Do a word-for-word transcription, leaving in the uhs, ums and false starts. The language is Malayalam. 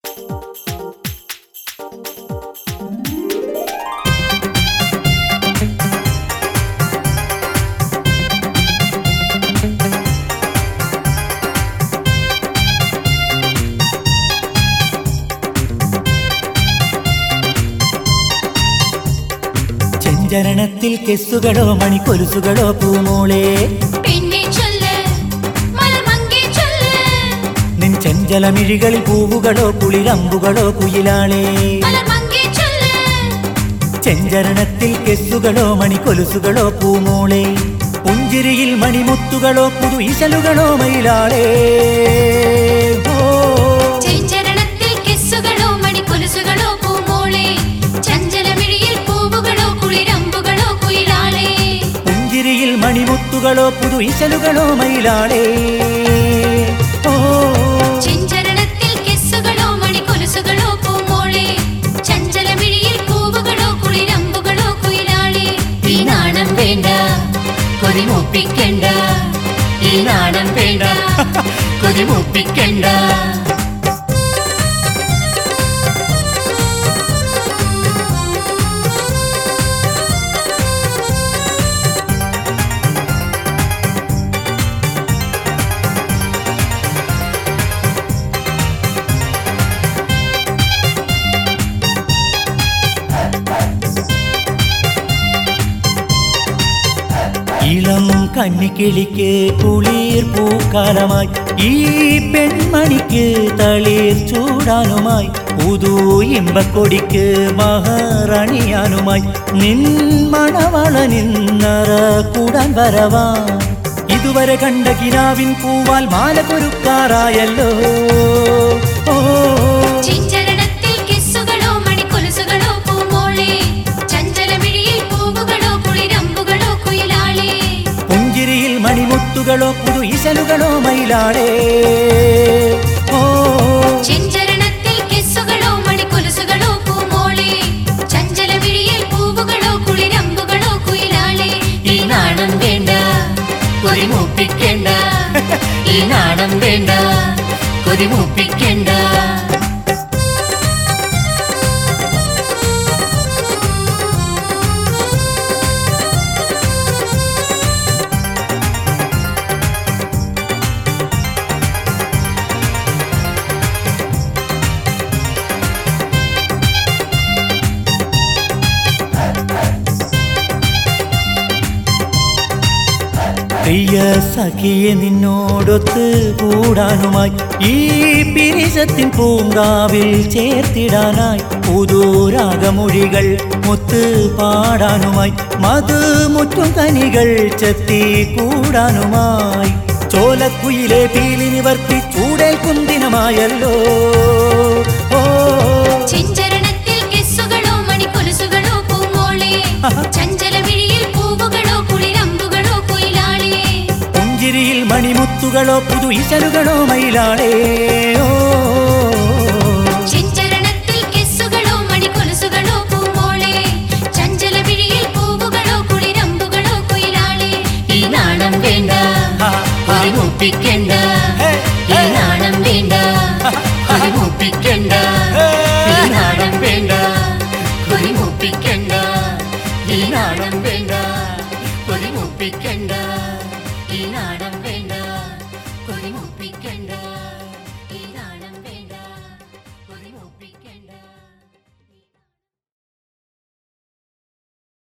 ചെഞ്ചരണത്തിൽ കെസ്സുകളോ മണിക്കൊലുസുകളോ പൂമോളെ നിൻ ചെഞ്ചലമിഴികളിൽ പൂവുകളോ കുളിരമ്പുകളോ കുയിലാളെ ചെഞ്ചരണത്തിൽ കെസ്സുകളോ മണിക്കൊലുസുകളോ പൂമോളെ പുഞ്ചിരിയിൽ മണിമുത്തുകളോ പുതു ഇശലുകളോ മയിലാളെ മണിമുത്തുകളോ പുതു ഇശലുകളോ മയിലാളേ ചെഞ്ചരണത്തിൽ കെസ്സുകളോ മണിക്കൊലുസുകളോ പൂമോളെ ചഞ്ചലമിഴിയിൽ പൂവുകളോ കുളിരമ്പുകളോ കുയിലാളെ ഈ നാണം വേണ്ട കൊതിമൂപ്പിക്കണ്ട ഈ നാണം വേണ്ട കൊതിമൂപ്പിക്കണ്ട ഇളം കന്നിക്കിളിക്ക് കുളിർ പൂക്കാലമായി ഈ പെൺമണിക്ക് തളിർ ചൂടാനുമായി പുതു ഇമ്പക്കൊടിക്ക് മഹാറാണിയാനുമായി നിൻ മണവള നിന്നറ കൂടാൻ വരവാ ഇതുവരെ കണ്ട കിനാവിൻ പൂവാൽ മാല പൊരുക്കാറായല്ലോ ഓ മണിമുത്തുകളോ പുതു ഇശലുകളോ മയിലാളേ ഓ ചെഞ്ചരണത്തിൽ കെസ്സുകളോ മണിക്കൊലുസുകളോ പൂമോളെ ചഞ്ചലമിഴിയിൽ പൂവുകളോ കുളിരമ്പുകളോ കുയിലാളെ ഈ നാണം വേണ്ട കൊതിമൂപ്പിക്കണ്ട ഈ നാണം വേണ്ട കൊതിമൂപ്പിക്കണ്ട പ്രിയ സഖിയെ നിന്നോടൊത്ത് കൂടാനുമായി ഈ പിരിശത്തിൻ പൂങ്കാവിൽ ചേർത്തിടാനായി പുതുരാഗമൊഴികൾ മുത്ത് പാടാനുമായി മധുമുറ്റും കനികൾ ചെത്തി കൂടാനുമായി ചോലക്കുയിലെ പീലി നിവർത്തി ചൂടേൽക്കും ദിനമായല്ലോ ഓ ചെഞ്ചരണത്തിൽ കെസ്സുകളോ മണിക്കൊലുസുകളോ പൂമോളെ ചഞ്ചലമിഴിയിൽ പൂവുകളോ കുളിരമ്പുകളോ കുയിലാളെ പുഞ്ചിരിയിൽ മണിമുത്തുകളോ പുതു ഇശലുകളോ മയിലാളേ ഓ